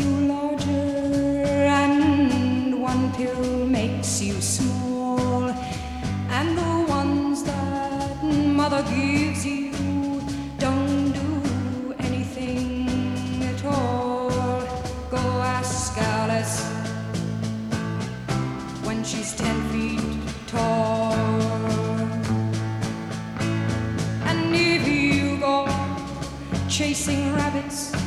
you larger, and one pill makes you small, and the ones that mother gives you don't do anything at all. Go ask Alice when she's 10 feet tall. And if you go chasing rabbits